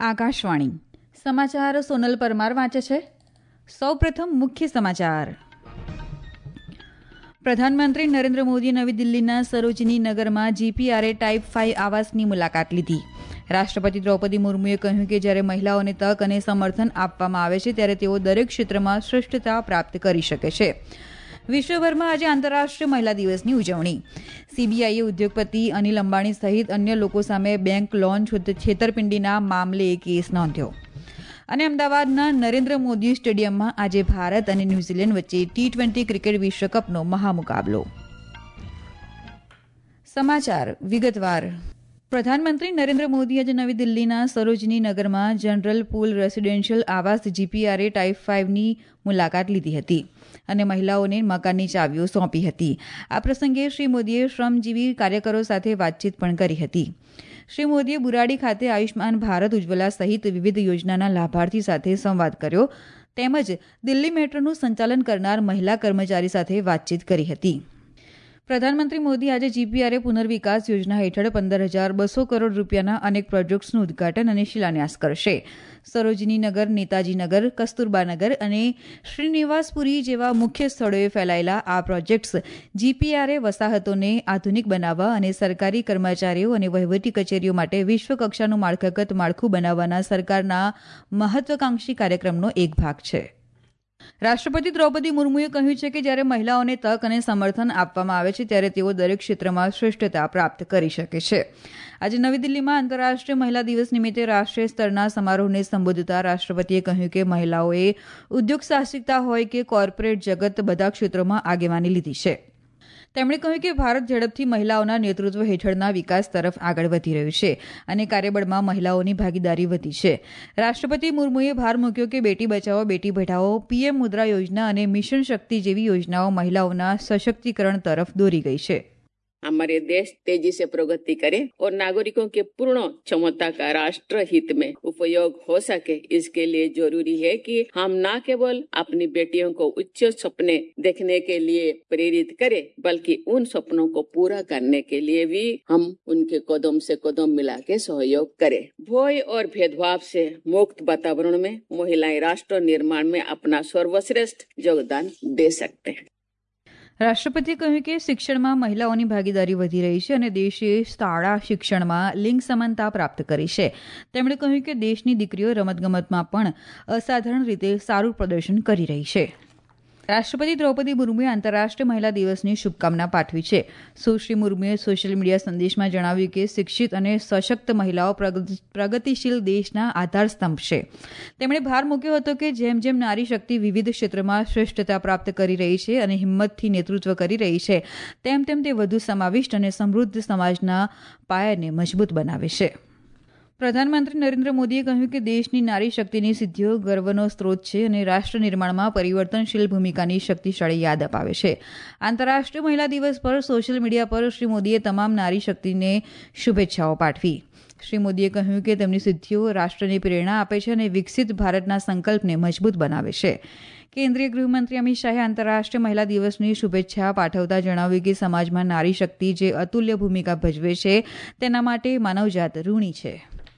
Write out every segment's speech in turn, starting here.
આકાશવાણી સમાચાર સોનલ પરમાર વાંચે છે. સૌપ્રથમ મુખ્ય સમાચાર. પ્રધાનમંત્રી નરેન્દ્ર મોદીએ નવી દિલ્હીના સરોજની નગરમાં GPRA ટાઇપ 5 આવાસની મુલાકાત લીધી. રાષ્ટ્રપતિ દ્રૌપદી મુર્મુએ કહ્યું કે જ્યારે મહિલાઓને તક અને સમર્થન આપવામાં આવે છે ત્યારે તેઓ દરેક ક્ષેત્રમાં શ્રેષ્ઠતા પ્રાપ્ત કરી શકે છે. વિશ્વભરમાં આજે આંતરરાષ્ટ્રીય મહિલા દિવસની ઉજવણી. CBIએ ઉદ્યોગપતિ અનિલ અંબાણી સહિત અન્ય લોકો સામે બેંક લોન છેતરપિંડીના મામલે કેસ નોંધ્યો. અને અમદાવાદના નરેન્દ્ર મોદી સ્ટેડિયમમાં આજે ભારત અને ન્યૂઝીલેન્ડ વચ્ચે T20 ક્રિકેટ વિશ્વકપનો મહામુકાબલો. સમાચાર વિગતવાર. પ્રધાનમંત્રી નરેન્દ્ર મોદી આજે નવી દિલ્હીના સરોજની નગરમાં જનરલ પૂલ રેસિડેન્શિયલ આવાસ GPRA ટાઇપ 5ની મુલાકાત લીધી હતી અને મહિલાઓને મકાનની ચાવીઓ સોંપી હતી. આ પ્રસંગે શ્રી મોદીએ શ્રમજીવી કાર્યકરો સાથે વાતચીત પણ કરી હતી. શ્રી મોદીએ બુરાડી ખાતે આયુષ્માન ભારત ઉજ્જવલા સહિત વિવિધ યોજનાના લાભાર્થી સાથે સંવાદ કર્યો તેમજ દિલ્હી મેટ્રોનું સંચાલન કરનાર મહિલા કર્મચારી સાથે વાતચીત કરી હતી. પ્રધાનમંત્રી મોદી આજે GPRA પુનર્વિકાસ યોજના હેઠળ 15,200 કરોડ રૂપિયાના અનેક પ્રોજેક્ટ્સનું ઉદઘાટન અને શિલાન્યાસ કરશે. સરોજનીનગર, નેતાજીનગર, કસ્તુરબાનગર અને શ્રીનિવાસપુરી જેવા મુખ્ય સ્થળોએ ફેલાયેલા આ પ્રોજેક્ટ્સ GPRA વસાહતોને આધુનિક બનાવવા અને સરકારી કર્મચારીઓ અને વહીવટી કચેરીઓ માટે વિશ્વકક્ષાનું માળખાગત માળખું બનાવવાના સરકારના મહત્વાકાંક્ષી કાર્યક્રમનો એક ભાગ છે. રાષ્ટ્રપતિ દ્રૌપદી મુર્મુએ કહ્યું છે કે જ્યારે મહિલાઓને તક અને સમર્થન આપવામાં આવે છે ત્યારે તેઓ દરેક ક્ષેત્રમાં શ્રેષ્ઠતા પ્રાપ્ત કરી શકે છે. આજે નવી દિલ્હીમાં આંતરરાષ્ટ્રીય મહિલા દિવસ નિમિત્તે રાષ્ટ્રીય સ્તરના સમારોહને સંબોધતા રાષ્ટ્રપતિએ કહ્યું કે મહિલાઓએ ઉદ્યોગ સાહસિકતા હોય કે કોર્પોરેટ જગત બધા ક્ષેત્રોમાં આગેવાની લીધી છે. તેમણે કહ્યું કે ભારત ઝડપથી મહિલાઓના નેતૃત્વ હેઠળના વિકાસ તરફ આગળ વધી રહ્યું છે અને કાર્યબળમાં મહિલાઓની ભાગીદારી વધી છે. રાષ્ટ્રપતિ મુર્મુએ ભાર મૂક્યો કે બેટી બચાવો બેટી પઢાઓ, PM મુદ્રા યોજના અને મિશન શક્તિ જેવી યોજનાઓ મહિલાઓના સશક્તિકરણ તરફ દોરી ગઈ છે. हमारे देश तेजी से प्रगति करे और नागरिकों के पूर्ण क्षमता का राष्ट्र हित में उपयोग हो सके, इसके लिए जरूरी है कि हम न केवल अपनी बेटियों को उच्च सपने देखने के लिए प्रेरित करें, बल्कि उन सपनों को पूरा करने के लिए भी हम उनके कदम से कदम मिला के सहयोग करें. भय और भेदभाव से मुक्त वातावरण में महिलाएं राष्ट्र निर्माण में अपना सर्वश्रेष्ठ योगदान दे सकते हैं. રાષ્ટ્રપતિએ કહ્યું કે શિક્ષણમાં મહિલાઓની ભાગીદારી વધી રહી છે અને દેશે શાળા શિક્ષણમાં લિંગ સમાનતા પ્રાપ્ત કરી છે. તેમણે કહ્યું કે દેશની દીકરીઓ રમતગમતમાં પણ અસાધારણ રીતે સારું પ્રદર્શન કરી રહી છે. રાષ્ટ્રપતિ દ્રૌપદી મુર્મુએ આંતરરાષ્ટ્રીય મહિલા દિવસની શુભકામના પાઠવી છે. સુશ્રી મુર્મુએ સોશિયલ મીડિયા સંદેશમાં જણાવ્યું કે શિક્ષિત અને સશક્ત મહિલાઓ પ્રગતિશીલ દેશના આધારસ્તંભ છે. તેમણે ભાર મૂક્યો હતો કે જેમ જેમ નારી શક્તિ વિવિધ ક્ષેત્રમાં શ્રેષ્ઠતા પ્રાપ્ત કરી રહી છે અને હિંમતથી નેતૃત્વ કરી રહી છે તેમ તેમ તે વધુ સમાવિષ્ટ અને સમૃદ્ધ સમાજના પાયાને મજબૂત બનાવે છે. પ્રધાનમંત્રી નરેન્દ્ર મોદીએ કહ્યું કે દેશની નારી શક્તિની સિદ્ધિઓ ગર્વનો સ્ત્રોત છે અને રાષ્ટ્ર નિર્માણમાં પરિવર્તનશીલ ભૂમિકાની શક્તિશાળી યાદ અપાવે છે. આંતરરાષ્ટ્રીય મહિલા દિવસ પર સોશિયલ મીડિયા પર શ્રી મોદીએ તમામ નારી શક્તિને શુભેચ્છાઓ પાઠવી. શ્રી મોદીએ કહ્યું કે તેમની સિદ્ધિઓ રાષ્ટ્રને પ્રેરણા આપે છે અને વિકસિત ભારતના સંકલ્પને મજબૂત બનાવે છે. કેન્દ્રીય ગૃહમંત્રી અમિત શાહે આંતરરાષ્ટ્રીય મહિલા દિવસની શુભેચ્છા પાઠવતા જણાવ્યું કે સમાજમાં નારી શક્તિ જે અતુલ્ય ભૂમિકા ભજવે છે તેના માટે માનવજાત ઋણી છે.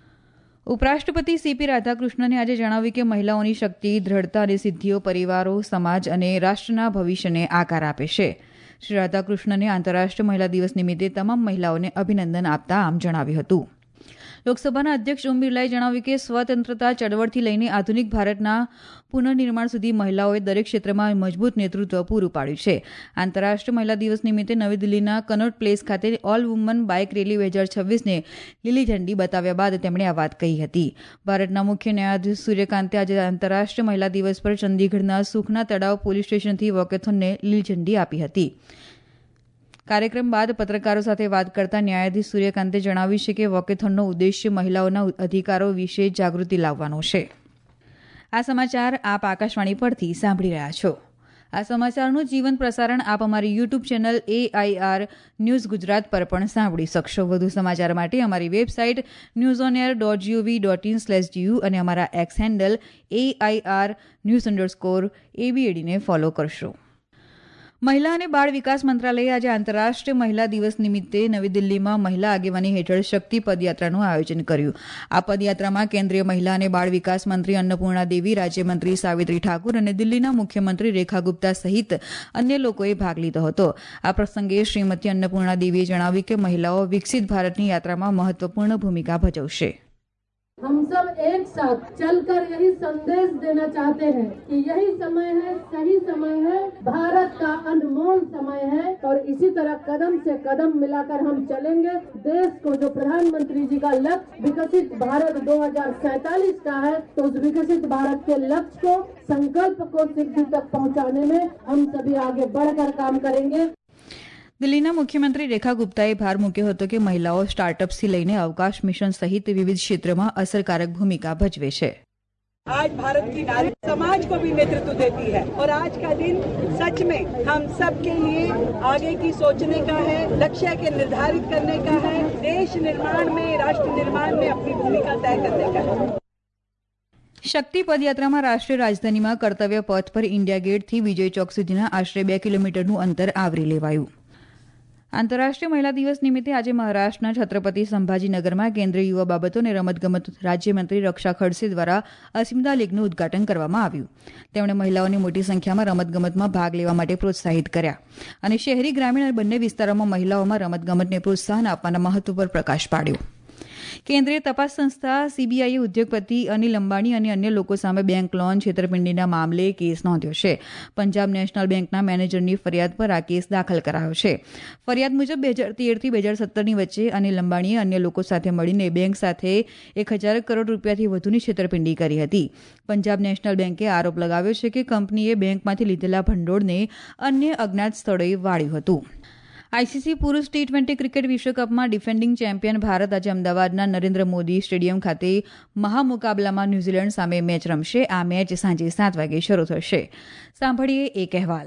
ઉપરાષ્ટ્રપતિ CP રાધાકૃષ્ણને આજે જણાવ્યું કે મહિલાઓની શક્તિ, દ્રઢતા અને સિદ્ધિઓ પરિવારો, સમાજ અને રાષ્ટ્રના ભવિષ્યને આકાર આપે છે. શ્રી રાધાકૃષ્ણને આંતરરાષ્ટ્રીય મહિલા દિવસ નિમિત્તે તમામ મહિલાઓને અભિનંદન આપતા આમ જણાવ્યું હતું. લોકસભાના અધ્યક્ષ ઓમ બિરલાએ જણાવ્યું કે સ્વતંત્રતા ચળવળથી લઈને આધુનિક ભારતના પુનઃનિર્માણ સુધી મહિલાઓએ દરેક ક્ષેત્રમાં મજબૂત નેતૃત્વ પૂરું પાડ્યું છે. આંતરરાષ્ટ્રીય મહિલા દિવસ નિમિત્તે નવી દિલ્હીના કનોટ પ્લેસ ખાતે ઓલ વુમન બાઇક રેલી 2026ને લીલી ઝંડી બતાવ્યા બાદ તેમણે આ વાત કહી હતી. ભારતના મુખ્ય ન્યાયાધીશ સૂર્યકાંતે આજે આંતરરાષ્ટ્રીય મહિલા દિવસ પર ચંદીગઢના સુખના તળાવ પોલીસ સ્ટેશનથી વોકેથોનને લીલી ઝંડી આપી હતી. કાર્યક્રમ બાદ પત્રકારો સાથે વાત કરતા ન્યાયાધીશ સૂર્યકાંતે જણાવ્યું છે કે વોકેથોનનો ઉદ્દેશ્ય મહિલાઓના અધિકારો વિશે જાગૃતિ લાવવાનો છે. આ સમાચાર આપ આકાશવાણી પરથી સાંભળી રહ્યા છો. આ સમાચારનું જીવંત પ્રસારણ આપ અમારી YouTube channel AIR news Gujarat પર પણ સાંભળી શકશો. વધુ સમાચાર માટે અમારી વેબસાઇટ newsonair.gov.in/du અને અમારા એક્સ હેન્ડલ AIR news_ABAD ને ફોલો કરશો. મહિલા અને બાળ વિકાસ મંત્રાલયે આજે આંતરરાષ્ટ્રીય મહિલા દિવસ નિમિત્તે નવી દિલ્હીમાં મહિલા આગેવાની હેઠળ શક્તિ પદયાત્રાનું આયોજન કર્યું. આ પદયાત્રામાં કેન્દ્રીય મહિલા અને બાળ વિકાસ મંત્રી અન્નપૂર્ણા દેવી, રાજ્યમંત્રી સાવિત્રી ઠાકુર અને દિલ્હીના મુખ્યમંત્રી રેખા ગુપ્તા સહિત અન્ય લોકોએ ભાગ લીધો હતો. આ પ્રસંગે શ્રીમતી અન્નપૂર્ણા દેવીએ જણાવ્યું કે મહિલાઓ વિકસિત ભારતની યાત્રામાં મહત્વપૂર્ણ ભૂમિકા ભજવશે. हम सब एक साथ चलकर यही संदेश देना चाहते हैं कि यही समय है, सही समय है, भारत का अनमोल समय है और इसी तरह कदम से कदम मिलाकर हम चलेंगे. देश को जो प्रधानमंत्री जी का लक्ष्य विकसित भारत 2047 का है, तो उस विकसित भारत के लक्ष्य को, संकल्प को सिद्धि तक पहुंचाने में हम सभी आगे बढ़कर काम करेंगे. દિલ્હીના મુખ્યમંત્રી રેખા ગુપ્તાએ ભાર મૂક્યો હતો કે મહિલાઓ સ્ટાર્ટઅપ્સથી લઈને અવકાશ મિશન સહિત વિવિધ ક્ષેત્રમાં અસરકારક ભૂમિકા ભજવે છે. आज भारत की नारी समाज को भी नेतृत्व देती है और आज का दिन सच में हम सब के लिए आगे की सोचने का है, लक्ष्य के निर्धारित करने का है, देश निर्माण में, राष्ट्र निर्माण में अपनी भूमिका तय करने का है. શક્તિ પદયાત્રામાં રાષ્ટ્રીય રાજધાનીમાં કર્તવ્ય પથ પર ઇન્ડિયા ગેટથી વિજય ચોક સુધીના આશરે 2 કિલોમીટરનું અંતર આવરી લેવાયું. આંતરરાષ્ટ્રીય મહિલા દિવસ નિમિત્તે આજે મહારાષ્ટ્રના છત્રપતિ સંભાજીનગરમાં કેન્દ્રીય યુવા બાબતો અને રમતગમત રાજ્યમંત્રી રક્ષા ખડસે દ્વારા અસ્મિતા લીગનું ઉદઘાટન કરવામાં આવ્યું. તેમણે મહિલાઓને મોટી સંખ્યામાં રમતગમતમાં ભાગ લેવા માટે પ્રોત્સાહિત કર્યા અને શહેરી ગ્રામીણ બંને વિસ્તારોમાં મહિલાઓમાં રમતગમતને પ્રોત્સાહન આપવાના મહત્વ પર પ્રકાશ પાડ્યો. કેન્દ્રીય તપાસ સંસ્થા સીબીઆઈએ ઉદ્યોગપતિ અનિલ અંબાણી અને અન્ય લોકો સામે બેંક લોન છેતરપિંડીના મામલે કેસ નોંધ્યો છે. પંજાબ નેશનલ બેંકના મેનેજરની ફરિયાદ પર આ કેસ દાખલ કરાયો છે. ફરિયાદ મુજબ 2013થી 2017ની વચ્ચે અનિલ અંબાણીએ અન્ય લોકો સાથે મળીને બેંક સાથે 1,000 કરોડ રૂપિયાથી વધુની છેતરપિંડી કરી હતી. પંજાબ નેશનલ બેંકે આરોપ લગાવ્યો છે કે કંપનીએ બેંકમાંથી લીધેલા ભંડોળને અન્ય અજ્ઞાત સ્થળોએ વાળ્યું હતું. આઈસીસી પુરૂષ ટી-20 ક્રિકેટ વિશ્વકપમાં ડિફેન્ડિંગ ચેમ્પિયન ભારત આજે અમદાવાદના નરેન્દ્ર મોદી સ્ટેડિયમ ખાતે મહામુકાબલામાં ન્યૂઝીલેન્ડ સામે મેચ રમશે. આ મેચ સાંજે 7 વાગે શરૂ થશે. સાંભળીએ એક અહેવાલ.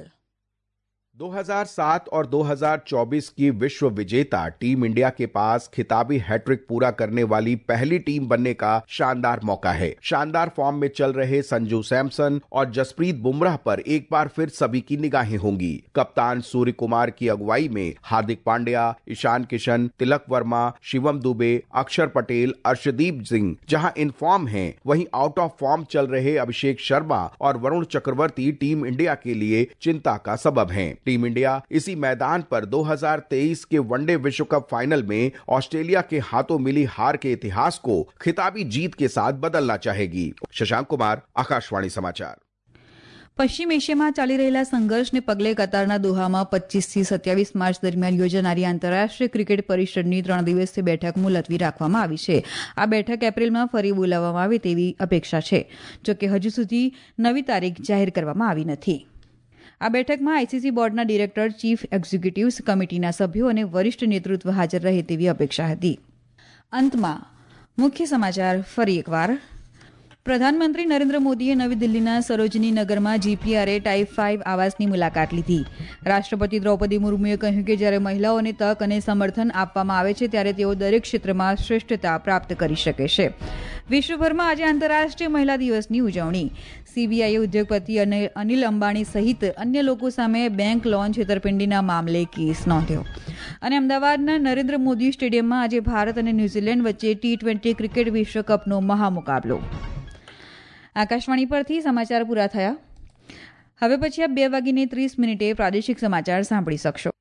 2007 और 2024 की विश्व विजेता टीम इंडिया के पास खिताबी हैट्रिक पूरा करने वाली पहली टीम बनने का शानदार मौका है. शानदार फॉर्म में चल रहे संजू सैमसन और जसप्रीत बुमराह पर एक बार फिर सभी की निगाहें होंगी. कप्तान सूर्य कुमार की अगुवाई में हार्दिक पांड्या, ईशान किशन, तिलक वर्मा, शिवम दुबे, अक्षर पटेल, अर्शदीप सिंह जहां इन फॉर्म हैं, वहीं आउट ऑफ फॉर्म चल रहे अभिषेक शर्मा और वरुण चक्रवर्ती टीम इंडिया के लिए चिंता का सबब हैं. टीम इंडिया इसी मैदान पर 2023 के वनडे विश्व कप फाइनल में ऑस्ट्रेलिया के हाथों मिली हार के इतिहास को खिताबी जीत के साथ बदलना चाहेगी. शशांक कुमार, आकाशवाणी समाचार. પશ્ચિમ એશિયામાં ચાલી રહેલા સંઘર્ષને પગલે કતારના દોહામાં 25થી 27 માર્ચ દરમિયાન યોજાનારી આંતરરાષ્ટ્રીય ક્રિકેટ પરિષદની 3 દિવસીય બેઠક મુલતવી રાખવામાં આવી છે. આ બેઠક એપ્રિલમાં ફરી બોલાવવામાં આવે તેવી અપેક્ષા છે. જોકે હજુ સુધી નવી તારીખ જાહેર કરવામાં આવી નથી. આ બેઠકમાં આઈસીસી બોર્ડના ડિરેક્ટર, ચીફ એક્ઝિક્યુટિવ્સ કમિટીના સભ્યો અને વરિષ્ઠ નેતૃત્વ હાજર રહે તેવી અપેક્ષા હતી. અંતમાં મુખ્ય સમાચાર ફરી એકવાર. પ્રધાનમંત્રી નરેન્દ્ર મોદીએ નવી દિલ્હીના સરોજની નગરમાં જીપીઆરએ ટાઈપ 5 આવાસની મુલાકાત લીધી. રાષ્ટ્રપતિ દ્રૌપદી મુર્મુએ કહ્યું કે જ્યારે મહિલાઓને તક અને સમર્થન આપવામાં આવે છે ત્યારે તેઓ દરેક ક્ષેત્રમાં શ્રેષ્ઠતા પ્રાપ્ત કરી શકે છે. વિશ્વભરમાં આજે આંતરરાષ્ટ્રીય મહિલા દિવસની ઉજવણી. સીબીઆઈએ ઉદ્યોગપતિ અને અનિલ અંબાણી સહિત અન્ય લોકો સામે બેંક લોન છેતરપિંડીના મામલે કેસ નોંધ્યો. અને અમદાવાદના નરેન્દ્ર મોદી સ્ટેડિયમમાં આજે ભારત અને ન્યૂઝીલેન્ડ વચ્ચે ટી-20 ક્રિકેટ વિશ્વકપનો મહામુકાબલો. આકાશવાણી પરથી સમાચાર પૂરા થયા. હવે પછી આપ 2:30 પ્રાદેશિક સમાચાર સાંભળી શકશો.